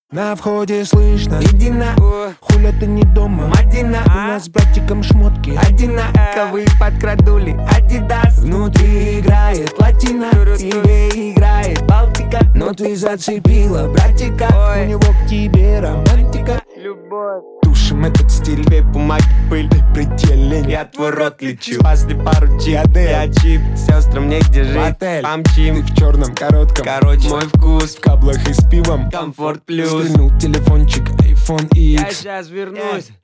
На входе слышно: иди на, хуля ты не дома, Мадина. У нас с братиком шмотки Одинаковые подкрадули Адидас. Внутри играет латина, тебе играет Балтика. Но ты зацепила братика, Ой. у него к тебе романтика. Любовь. Тушим этот стиль, Две бумаги, пыль, пределе. я твой рот лечу. Спасли пару чип, Адель. я чип. Сестрам негде жить, Отель. Ты помчим. в черном коротком, Короче, мой вкус, в каблах и с пивом. комфорт плюс. Стрельнул телефончик, iPhone Я X. сейчас вернусь.